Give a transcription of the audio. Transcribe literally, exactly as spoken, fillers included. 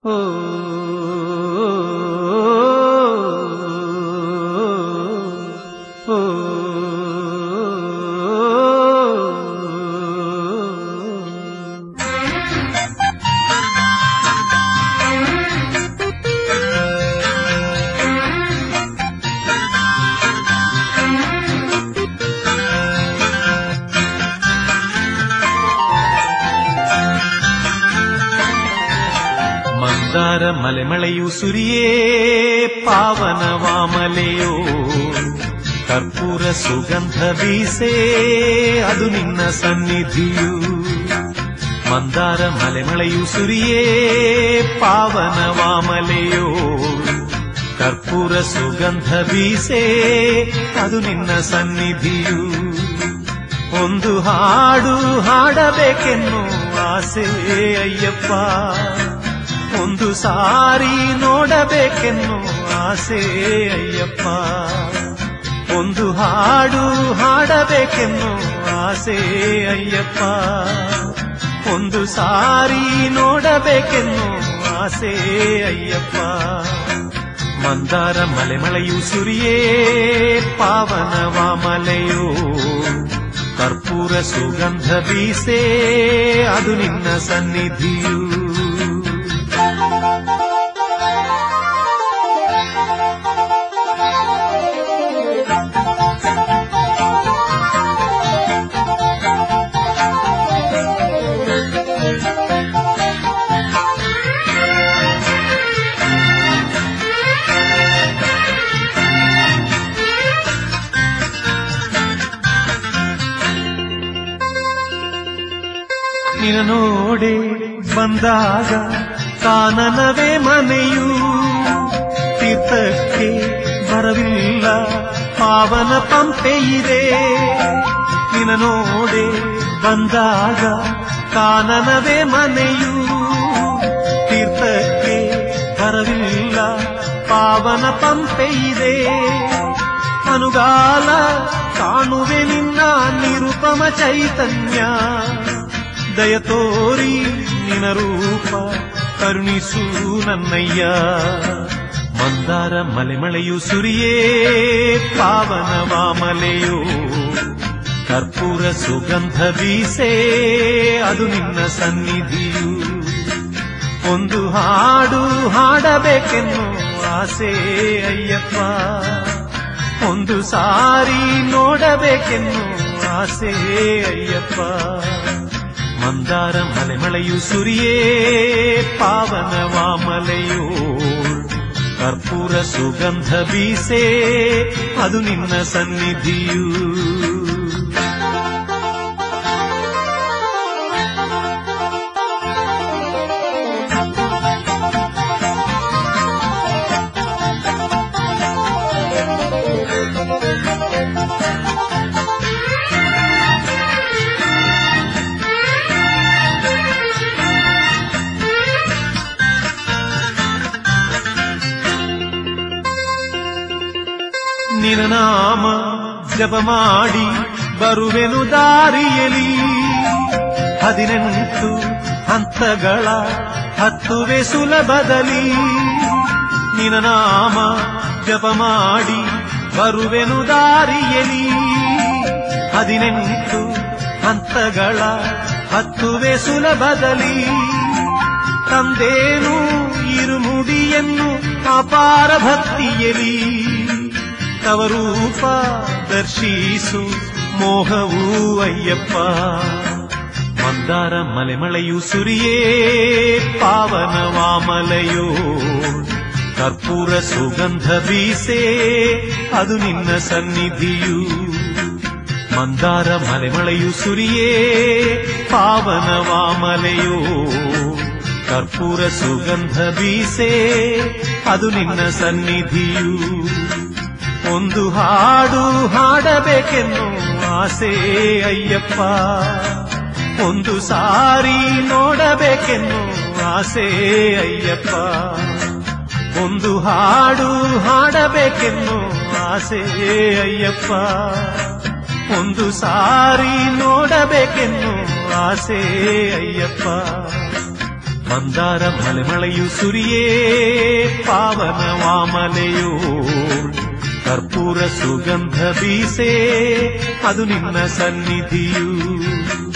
ಓ ಮಂದಾರ ಮಲೆಮಳೆಯು ಸುರಿಯೇ ಪಾವನವಾಮಲೆಯೋ ಕರ್ಪೂರ ಸುಗಂಧ ಬೀಸೇ ಅದು ನಿನ್ನ ಸನ್ನಿಧಿಯು. ಮಂದಾರ ಮಲೆಮಳೆಯು ಸುರಿಯೇ ಪಾವನವಾಮಲೆಯೋ ಕರ್ಪೂರ ಸುಗಂಧ ಬೀಸೇ ಅದು ನಿನ್ನ ಸನ್ನಿಧಿಯು. ಒಂದು ಹಾಡು ಹಾಡಬೇಕೆನ್ನು ಆಸೆ ಅಯ್ಯಪ್ಪ, ಒಂದು ಸಾರಿ ನೋಡಬೇಕೆನ್ನು ಆಸೆ ಅಯ್ಯಪ್ಪ. ಒಂದು ಹಾಡು ಹಾಡಬೇಕೆನ್ನು ಆಸೆ ಅಯ್ಯಪ್ಪ, ಒಂದು ಸಾರಿ ನೋಡಬೇಕೆನ್ನು ಆಸೆ ಅಯ್ಯಪ್ಪ. ಮಂದಾರ ಮಲೆಮಳೆಯು ಸುರಿಯೇ ಪಾವನವಾಮಲೆಯೋ ಕರ್ಪೂರ ಸುಗಂಧ ಬೀಸೇ ಅದು ನಿನ್ನ ಸನ್ನಿಧಿಯು. ನಿನ್ನ ನೋಡೆ ಬಂದಾಗ ಕಾನನವೇ ಮನೆಯು, ತೀರ್ಥಕ್ಕೆ ಬರವಿಲ್ಲ ಪಾವನ ಪಂಪೆ ಇದೆ. ನಿನ್ನ ನೋಡೆ ಬಂದಾಗ ಕಾನನವೇ ಮನೆಯು, ತೀರ್ಥಕ್ಕೆ ಬರವಿಲ್ಲ ಪಾವನ ಪಂಪೆ ಇದೆ. ಅನುಗಾಲ ಕಾಣುವೆ ನಿನ್ನ ನಿರುಪಮ ಚೈತನ್ಯ, ದಯ ತೋರಿ ನಿನ ರೂಪ ಕರುಣಿಸು ನನ್ನಯ್ಯ. ಮಂದಾರ ಮಲೆಮಳೆಯು ಸುರಿಯೇ ಪಾವನವಾಮಲೆಯೋ ಕರ್ಪೂರ ಸುಗಂಧ ಬೀಸೇ ಅದು ನಿನ್ನ ಸನ್ನಿಧಿಯು. ಒಂದು ಹಾಡು ಹಾಡಬೇಕೆನ್ನು ಆಸೆ ಅಯ್ಯಪ್ಪ, ಒಂದು ಸಾರಿ ನೋಡಬೇಕೆನ್ನು ಆಸೆ ಅಯ್ಯಪ್ಪ. ಮಂದಾರ ಮಲೆಮಳೆಯು ಸುರಿಯೇ ಪಾವನವಾಮಲೆಯೋ ಕರ್ಪೂರ ಸುಗಂಧ ಬೀಸೇ ಅದು ನಿನ್ನ ಸನ್ನಿಧಿಯು. ನಿನ್ನ ನಾಮ ಜಪ ಮಾಡಿ ಬರುವೆನು ದಾರಿಯಲಿ, ಹದಿನೆಂಟು ಹಂತಗಳ ಹತ್ತುವೆ ಸುಲಭದಲ್ಲಿ. ನಿನ್ನ ನಾಮ ಜಪ ಮಾಡಿ ಬರುವೆನು ದಾರಿಯಲಿ, ಹದಿನೆಂಟು ಹಂತಗಳ ಹತ್ತುವೆ ಸುಲಭದಲ್ಲಿ. ತಂದೇನು ಇರುಮುಡಿಯನ್ನು ಅಪಾರ ಭಕ್ತಿಯಲಿ, ತವರೂಪ ದರ್ಶಿಸು ಮೋಹವೂ ಅಯ್ಯಪ್ಪ. ಮಂದಾರ ಮಲೆಮಳೆಯು ಸುರಿಯೇ ಪಾವನವಾಮಲೆಯೋ ಕರ್ಪೂರ ಸುಗಂಧ ಬೀಸೇ ಅದು ನಿನ್ನ ಸನ್ನಿಧಿಯು. ಮಂದಾರ ಮಲೆಮಳೆಯು ಸುರಿಯೇ ಪಾವನವಾಮಲೆಯೋ ಕರ್ಪೂರ ಸುಗಂಧ ಬೀಸೇ ಅದು ನಿನ್ನ ಸನ್ನಿಧಿಯು. ಒಂದು ಹಾಡು ಹಾಡಬೇಕೆನ್ನು ಆಸೆ ಅಯ್ಯಪ್ಪ, ಒಂದು ಸಾರಿ ನೋಡಬೇಕೆನ್ನು ಆಸೆ ಅಯ್ಯಪ್ಪ. ಒಂದು ಹಾಡು ಹಾಡಬೇಕೆನ್ನು ಆಸೆ ಅಯ್ಯಪ್ಪ, ಒಂದು ಸಾರಿ ನೋಡಬೇಕೆನ್ನು ಆಸೆ ಅಯ್ಯಪ್ಪ. ಮಂದಾರ ಮಲೆಮಳೆಯು ಸುರಿಯೇ ಪಾವನ ವಾಮನೆಯೋ ಕರ್ಪೂರ ಸುಗಂಧ ಬೀಸೆ ಅದು ನಿನ್ನ ಸನ್ನಿಧಿಯು